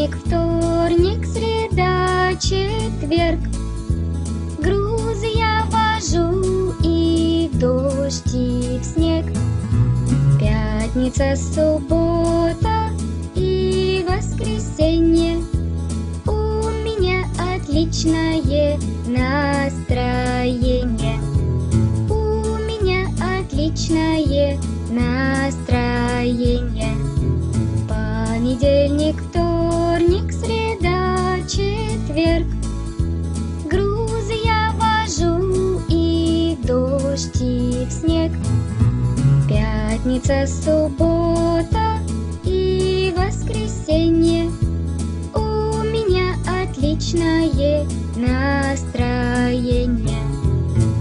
Понедельник, вторник, среда, четверг. Грузы я вожу и в дождь, и в снег. Пятница, суббота и воскресенье. У меня отличное настроение. У меня отличное настроение. Понедельник, вторник, среда, четверг. Грузы я вожу и в дождь, и в снег. Пятница, суббота и воскресенье. У меня отличное настроение.